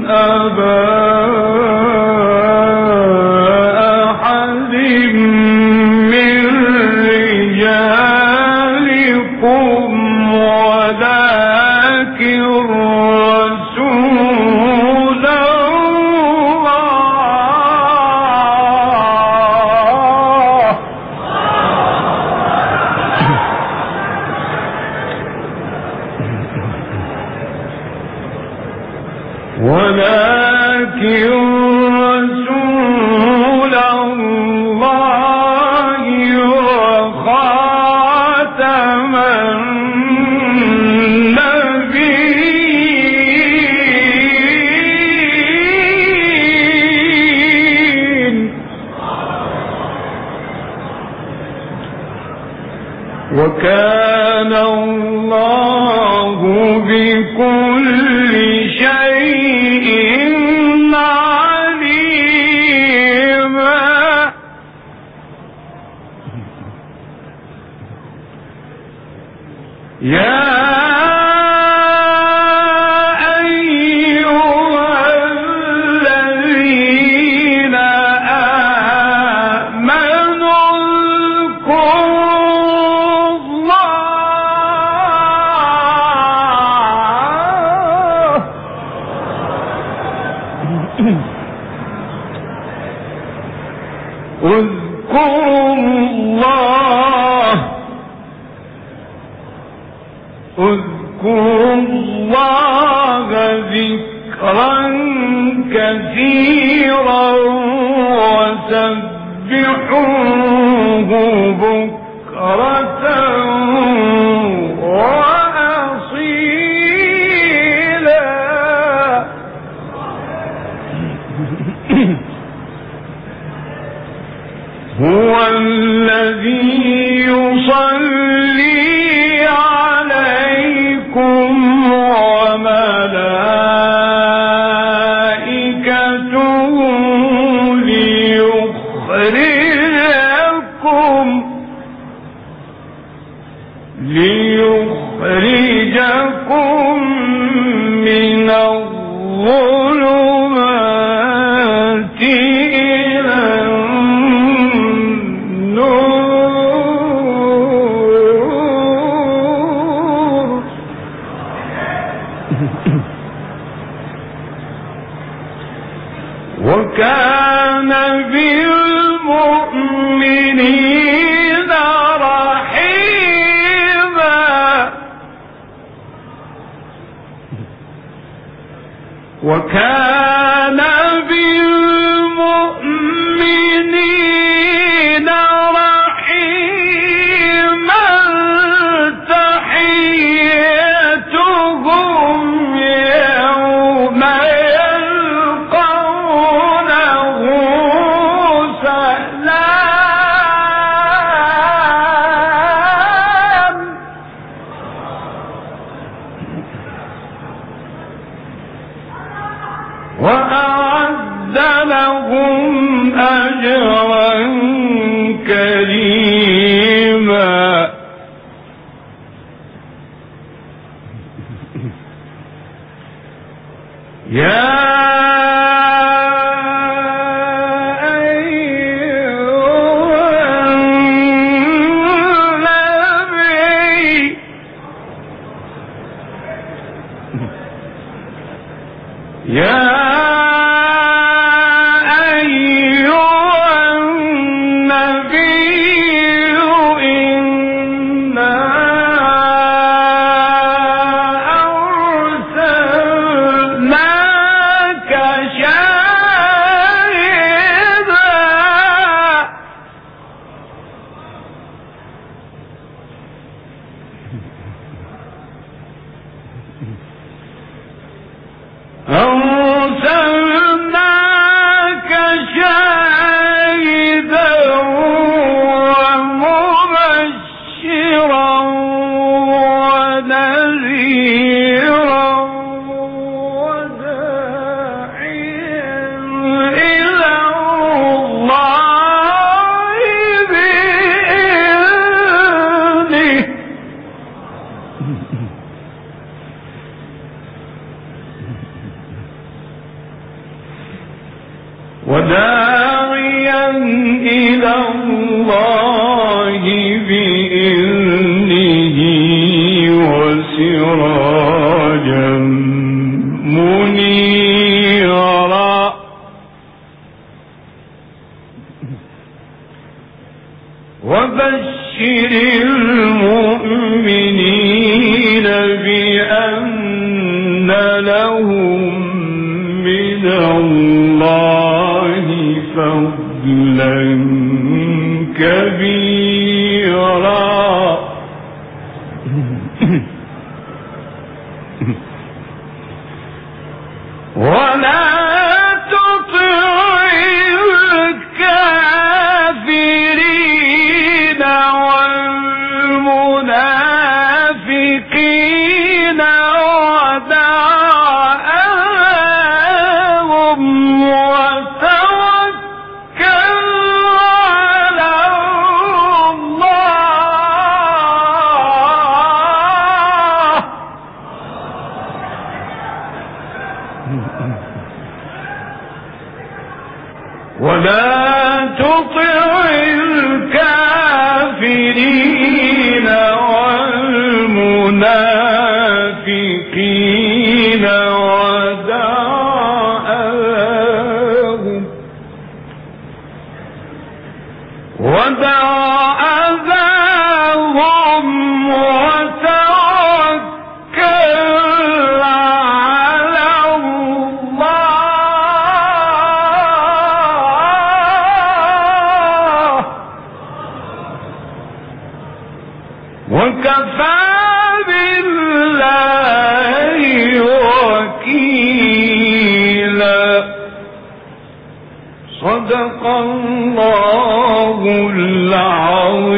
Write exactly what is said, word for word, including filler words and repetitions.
وكان الله بكل شيء عليما. يا اذكروا الله اذكروا الله ذكرا كثيرا وسبحوه بكرة وأصيلا. هو الذي يصلي عليكم وملائكته ليخرجكم ليخرجكم من الظلمات إلى النور. وكان بالمؤمنين رحيما. وكان بالمؤمنين رحيما. تحيتهم يوم يلقونه سلام. وأعد لهم أجرا كريما. يا أيها النبي يا أرسلناك شاهدا ومبشرا ونذيرا وداعيا إلى الله بإذنه. وداعيا إلى الله بإذنه وسراجا منيرا وبشر المؤمنين بأن لهم من الله فضلا كبيرا ولا تطع الكافرين والمنافقين ودعهم وتوكل على الله ولا تطع الكافرين والمنافقين ودعهم ودع أذاهم وتوكل على الله وكفى بالله وكيلا. صدق الله العظيم.